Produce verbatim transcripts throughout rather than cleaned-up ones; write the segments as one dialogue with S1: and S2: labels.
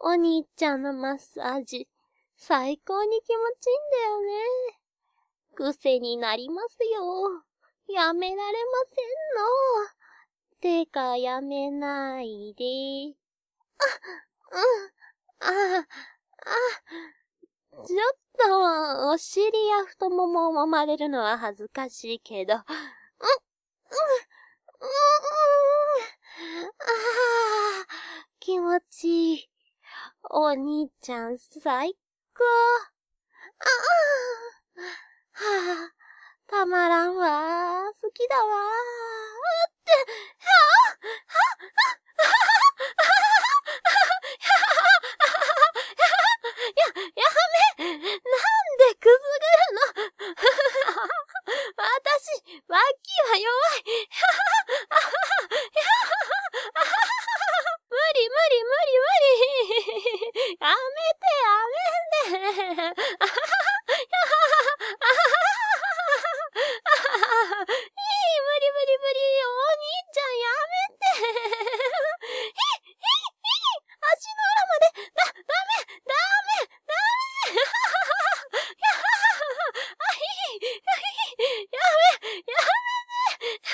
S1: お兄ちゃんのマッサージ、最高に気持ちいいんだよね。癖になりますよ。やめられませんの。てか、やめないで。あ、うん、あ、あ、ちょっと、お尻や太ももを揉まれるのは恥ずかしいけど、うん、うん、うん、ああ、気持ちいい。お兄ちゃん最高。ああ、はあ、たまらんわ。好きだわ。って、はあ、はあ、はあ、や、やめ。なんでくすぐるの。私、脇は弱い。無理無理無理無理。やめてやめて。いい、無理無理無理。お兄ちゃんやめて。ひ、ひ、ひ、足の裏まで。だ、ダメ、ダメ、ダメ。あ、いい、いい、やめ、やめて。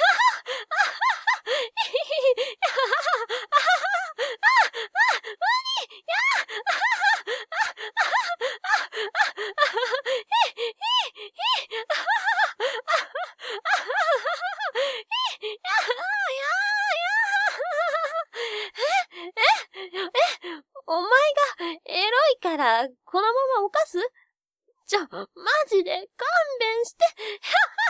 S1: お前がエロいからこのまま犯す？ちょ、マジで勘弁して。